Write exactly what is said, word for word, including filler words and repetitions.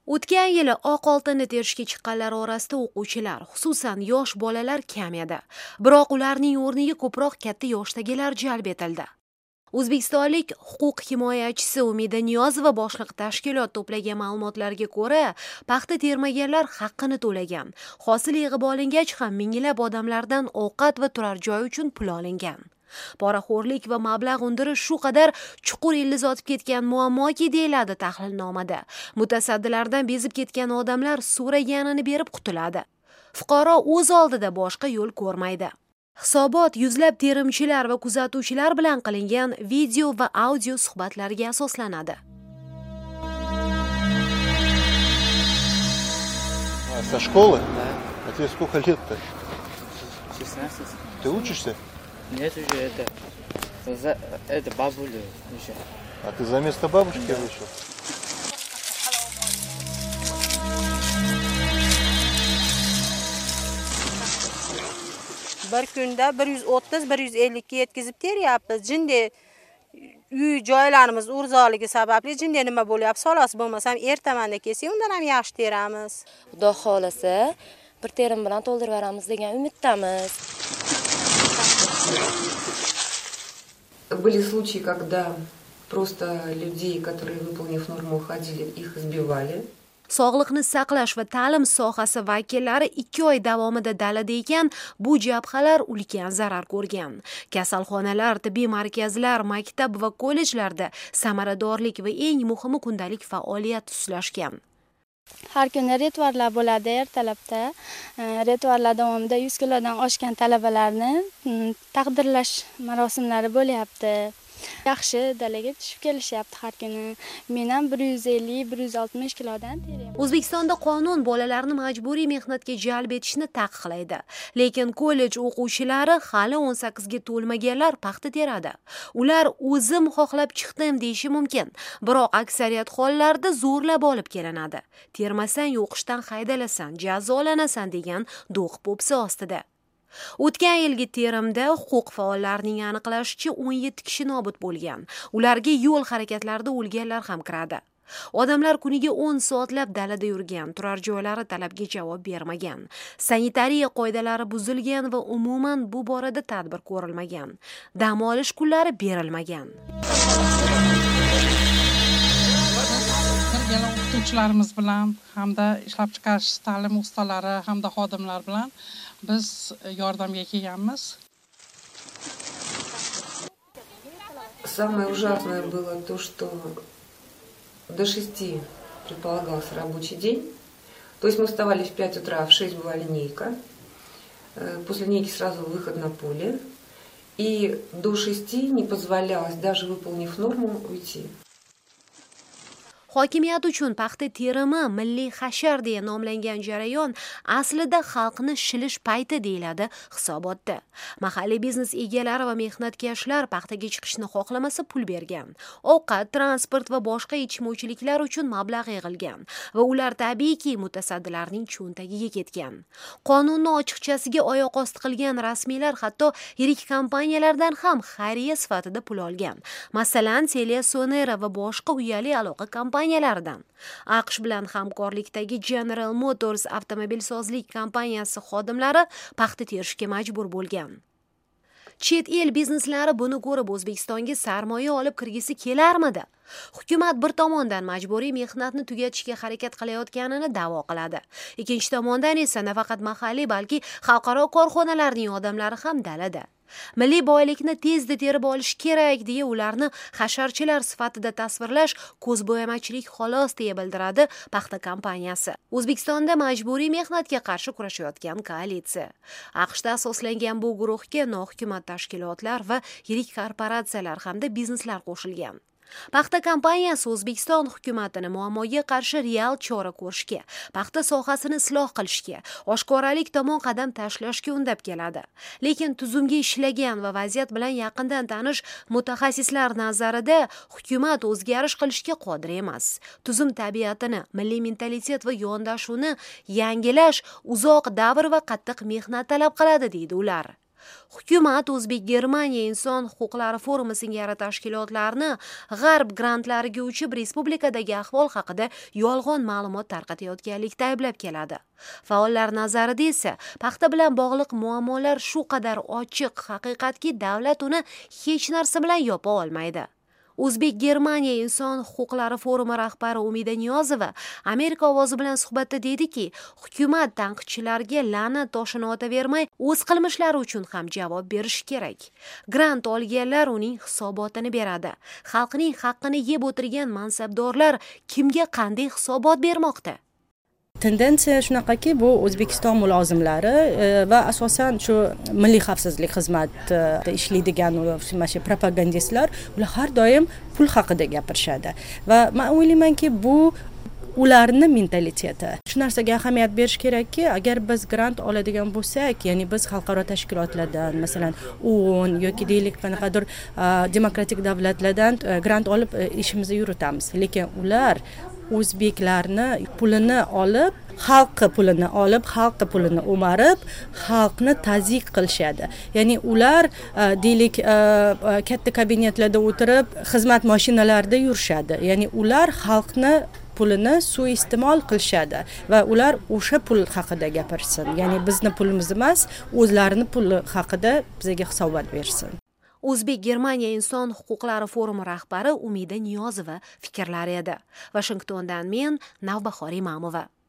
O'tgan yili oq oltinni terishga chiqqanlar orasida o'quvchilar, xususan yosh bolalar kam edi. Biroq ularning o'rniga ko'proq katta yoshdagilar jalb etildi. O'zbekistonlik huquq himoyachisi Umida Niyozova boshliq tashkilot to'plagan ma'lumotlarga ko'ra, paxta termaganlar haqqini to'lagan. Hosil yig'ib olingach ham minglab odamlardan ovqat va turar joy uchun pul olingan. Poraxo'rlik va mablag' undirish shu qadar chuqur ildiz otib ketgan muammoki, deyiladi tahlilnomada. Mutasaddilardan bezib ketgan odamlar so'raganini berib qutuladi. Fuqaro o'z oldida boshqa yo'l ko'rmaydi. Hisobot yuzlab terimchilar va kuzatuvchilar bilan qilingan video va audio suhbatlarga asoslanadi. Со школы? Да. А тебе сколько лет-то? шестнадцать. Ты учишься? Нет, уже это, за, это бабуля уже. А ты за место бабушки Да. вышел? Bir kunda bir yuz o'ttiz bir yuz ellik ga yetkazib teryapmiz. Jinde uy joylarimiz o'rzoligi sababli jinde nima bo'lyapti? Solos bo'lmasam ertamanda kelsak, undan ham yaxshi teramiz. Xudo xolasa bir terim bilan to'ldirib beramiz degan umiddamiz. Были случаи, когда просто людей, которые, выполнив норму, уходили, их избивали. Sog'liqni saqlash va ta'lim sohasi vakillari ikki oy davomida dalada ekan, bu jabhalar ulkan zarar ko'rgan. Kasalxonalar, tibbiy markazlar, maktab va kollejlarda samaradorlik va eng muhimi kundalik faoliyat tuslashgan. Har kuni retvarlar bo'ladi ertalabda. Retvarlar davomida yuz kilodan oshgan talabalarni taqdirlash marosimlari bo'lyapti. Yaxshi dalaga tushib kelishyapti har kuni. Men ham bir yuz ellik bir yuz oltmish kilodan teryapman. O'zbekistonda qonun bolalarni majburiy mehnatga jalb etishni taqiqlaydi. Lekin kollej o'quvchilari hali o'n sakkizga to'lmaganlar paxta teradi. Ular o'zim xohlab chiqdim deyishi mumkin, biroq aksariyat hollarda zo'rlab olib kelinadi. Termasang o'qishdan haydalasan, jazolanasan degan do'q popsi ostida. O'tgan yilgi terimda huquq faollarining aniqlashicha o'n yetti kishi nobud bo'lgan. Ularga yo'l harakatlarida o'lganlar ham kiradi. Odamlar kuniga o'n soatlab dalada yurgan, turar joylari talabga javob bermagan. Sanitariya qoidalari buzilgan va umuman bu borada tadbir ko'rilmagan. Dam olish kunlari berilmagan. Birgala o'qituvchilarimiz bilan hamda ishlab chiqarish ta'lim ustalari hamda xodimlar bilan biz yordamga kelganmiz. Самое ужасное было то, что до шести предполагался рабочий день. То есть мы вставали в пять утра, в шесть была линейка. После линейки сразу выход на поле. И до шести не позволялось, даже выполнив норму, уйти. Hokimiyat uchun paxta terimi milliy hashar deya nomlangan jarayon aslida xalqni shilish payti deyiladi hisobotda. Mahalliy biznes egalari va mehnatkashlar paxtaga chiqishni xohlamasa pul bergan. Ovqat, transport va boshqa yetishmovchiliklar uchun mablag' yig'ilgan va ular tabiiyki mutasaddilarning cho'ntagiga ketgan. Qonunni ochiqchasiga oyoq osti qilgan rasmiylar hatto yirik kompaniyalardan ham xayriya sifatida pul olgan. Masalan, Telia Sonera va boshqa uyali aloqa kompaniyalari AQSh bilan hamkorlikdagi General Motors avtomobilsozlik kompaniyasi xodimlari paxta terishga majbur bo'lgan. Chet el bizneslari buni ko'rib O'zbekistonga sarmoya olib kirgisi kelarmidi? Hukumat bir tomondan majburiy mehnatni tugatishga harakat qilayotganini da'vo qiladi. Ikkinchi tomondan esa nafaqat mahalliy, balki xalqaro korxonalarning odamlari ham dalada. Milliy boylikni tezda terib olish kerak deya ularni hasharchilar sifatida tasvirlash ko'zbo'yamachilik xolos deya bildiradi paxta kompaniyasi. O'zbekistonda majburiy mehnatga qarshi kurashayotgan koalitsiya. AQShda asoslangan bu guruhga nohukumat tashkilotlar va yirik korporatsiyalar hamda bizneslar qo'shilgan. Paxta kompaniyasi O'zbekiston hukumatini muammoga qarshi real chora ko'rishga, paxta sohasini isloh qilishga, oshkoralik tomon qadam tashlashga undab keladi. Lekin tuzumga ishlagan va vaziyat bilan yaqindan tanish mutaxassislar nazarida hukumat o'zgarish qilishga qodir emas. Tuzum tabiatini, milliy mentalitet va yondashuvni yangilash uzoq davr va qattiq mehnat talab qiladi deydi ular. Hukumat O'zbek Germaniya inson huquqlari forumi singari tashkilotlarni g'arb grantlariga uchib respublikadagi ahvol haqida yolg'on ma'lumot tarqatayotganlikda ayblab keladi. Faollar nazarida esa paxta bilan bog'liq muammolar shu qadar ochiq haqiqatki davlat uni hech narsa bilan yopa olmaydi. O'zbek Germaniya inson huquqlari forumi rahbari Umida Niyozova Amerika ovozi bilan suhbatda dediki, hukumat tanqidchilarga la'nat toshini otavermay, o'z qilmishlari uchun ham javob berishi kerak. Grant olganlar uning hisobotini beradi. Xalqning haqqini yeb o'tirgan mansabdorlar kimga qanday hisobot bermoqda? Tendensiya shunaqaki, bu O'zbekiston mulozimlari va asosan shu Milliy xavfsizlik xizmati ishlaydigan mana shu propagandistlar, ular har doim pul haqida gapirishadi va men o'ylaymanki, bu ularni mentaliteti. Shu narsaga ahamiyat berish kerakki, agar biz grant oladigan bo'lsak, ya'ni biz xalqaro tashkilotlardan, masalan, O O N yoki deylik qanaqadir demokratik davlatlardan grant olib ishimizni yuritamiz. Lekin ular o'zbeklarni pulini olib, xalqi pulini olib, xalqi pulini o'marib, xalqni tazyiq qilishadi. Ya'ni ular deylik katta kabinetlarda o'tirib, xizmat mashinalarida yurishadi. Ya'ni ular xalqni pulini suiiste'mol qilishadi va ular o'sha pul haqida gapirsin. Ya'ni bizni pulimiz emas, o'zlarini puli haqida bizga hisobot bersin. O'zbek Germaniya inson huquqlari forumi rahbari Umida Niyozova fikrlari edi. Washingtondan men Navbahor Imamova.